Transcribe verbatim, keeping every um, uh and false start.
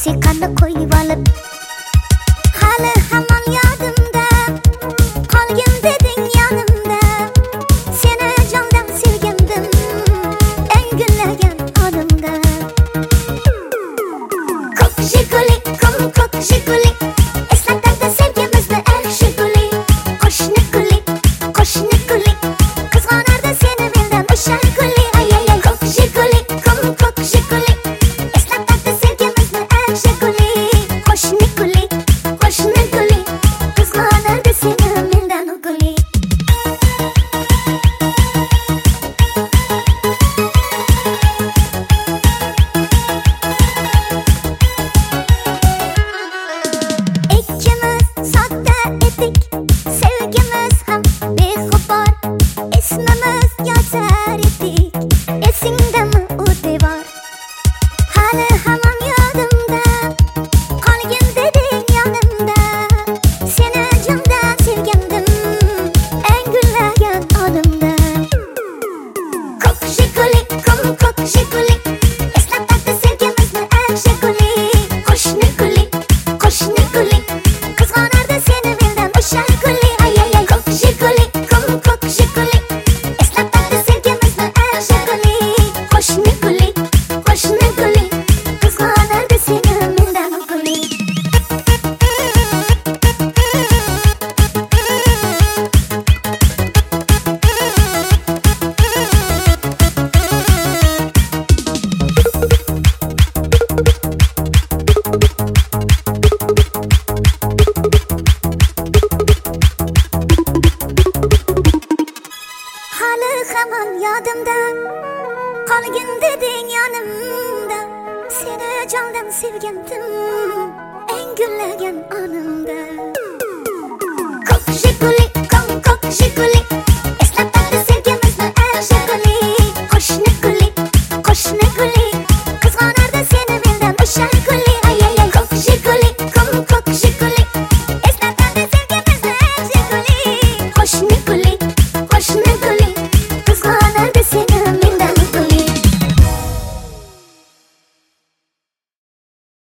musiqani qo'yib olib hali hamon yodimda qolgin deding yonimda seni jondan sevgandim eng gullagan onimda ko'k jiguli ko'm ko'k jiguli eslatadi sevgimizni eng jiguli qo'shni guli qo'shni guli qizg'onardi seni mendan o'sha guli ay ay ay ko'k jiguli ko'm ko'k jiguli eslatadi sevgimizni eng jiguli qo'shni guli qo'shni guli qizg'onardi seni mendan u guli ikkimiz sodda edik sevgimiz ham beg'ubor ismimiz yozar edik esingdami u devor hali hamon yodimda qolgin deding yonimda seni jondan sevgandim eng gullagan onimda ko'k jiguli ko'm ko'k jiguli eslatadi sevgimizni eng jiguli qo'shni guli qo'shni guli qizg'onardi seni mendan o'sha guli ay ay ay ko'k jiguli ko'm ko'k jiguli eslatadi sevgimizni eng jiguli qo'shni guli qo'shni guli qizg'onardi seni mendan u guli hali hamon yodimda qolgin deding yonimda seni jondan sevgandim eng gullagan onimda ko'k jiguli ko'm ko'k jiguli